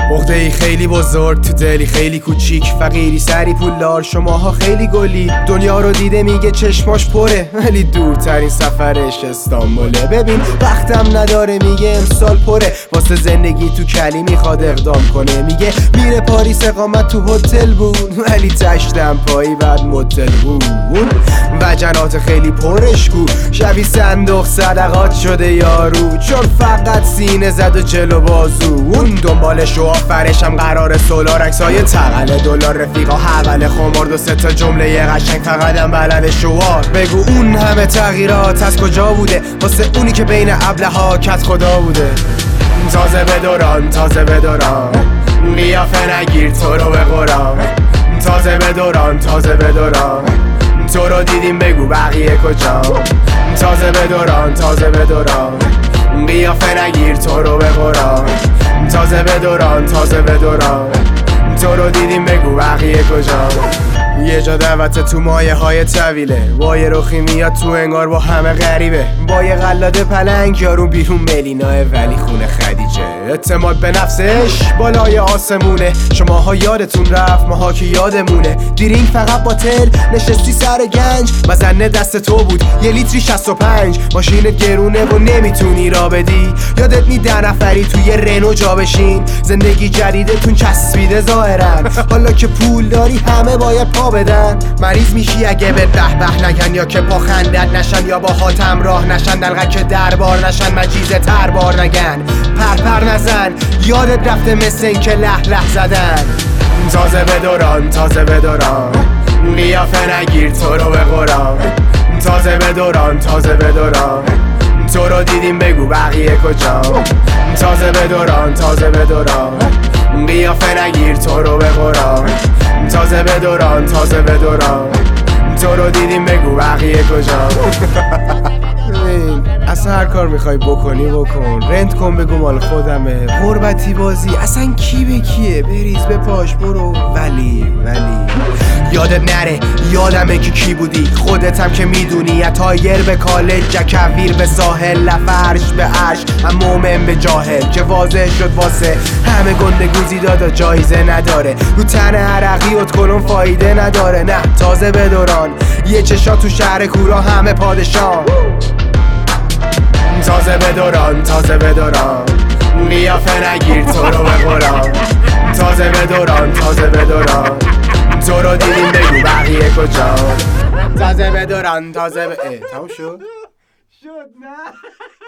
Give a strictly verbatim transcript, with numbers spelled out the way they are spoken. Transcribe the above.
عقده ای خیلی بزرگ تو دلی خیلی کوچیک، فقیری سری پولدار شماها خیلی گلی. دنیا رو دیده میگه چشماش پره، ولی دورترین سفرش استانبوله. ببین وقتم نداره میگه امسال پره، واسه زندگی تو کلی میخواد اقدام کنه. میگه میره پاریس اقامت تو هتل بود، ولی تشتم پایی بعد متل بود. وجنات خیلی پرشگو، شبی صندوق صدقات شده یارو، چون فقط سینه زد و جلو بازو. اون دنبالش و آفرش هم قرار سولار، عکسای تقل دلار رفیقا حول خمرد و سه تا جمله یه قشنگ فقط هم بلد شوار. بگو اون همه تغییرات از کجا بوده، واسه اونی که بین ابله ها کت خدا بوده. تازه به دوران تازه به دوران، قیافه نگیر تو رو به قرآن. تازه به دوران تازه به دوران، تو رو دیدیم بگو بقیه کجا. تازه به دوران تازه به دوران، قیافه نگیر تو رو به قرآن. تازه به دوران تازه به دوران، تو رو دیدیم بگو بقیه کجا. یه جا دعوت تو مایه های طویله، با یه رخی میاد تو انگار با همه غریبه. با یه قلاده پلنگ یارون بیرون ملیناه، ولی خونه خدیجه. اعتماد به نفسش بالای آسمونه، شماها یادتون رفت ماها که یادمونه. دیرینگ فقط باطل نشستی سر گنج، مزنه دست تو بود یه لیتری شصت و پنج. ماشینت گرونه و نمیتونی را بدی، یادت نی ده نفری توی رنو جا بشین. زندگی جدیدتون چسبیده ظاهرن، حالا که پول داری همه باید پا بدن. مریض میشی اگه به به به نگن، یا که پا خندت نشن، یا با حاتم راه نشن. دلغک که دربار نشن، مجیزه تربار نگن. پر پر نزن یادت رفته مثل این که له له زدن. تازه به دوران تازه به دوران، قیافه نگیر تو رو به قرآن. تازه به دوران تازه به دوران، تو رو دیدیم بگو بقیه کجا. تازه به دوران تازه به دوران، قیافه نگیر تو رو به قرآن. تازه به دوران تازه به دوران، تو رو دیدیم بگو بقیه کجا. اصلا هر کار میخوای بکنی بکن، رنت کن بگو مال خودمه. غربتی بازی اصلا کی به کیه، بریز به پاش برو. ولی ولی یادت نره یادمه که کی بودی، خودت هم که میدونی. تایر به کالج، جکویر به ساحل، لفرش به عرش، هم مومن به جاهل. که واضح شد واسه همه گنده گوزی دادا جایزه نداره، رو تن عرقی ات کلون فایده نداره. نه تازه به دوران، یه چشا تو شهر کورا همه پادشان. تازه به دوران تازه به دوران، قیافه نگیر تو رو به قرآن. تازه به دوران تازه به دوران، تو رو دیدیم بگو بقیه کجا. تازه به دوران تازه به اه تموم شد؟ شد نه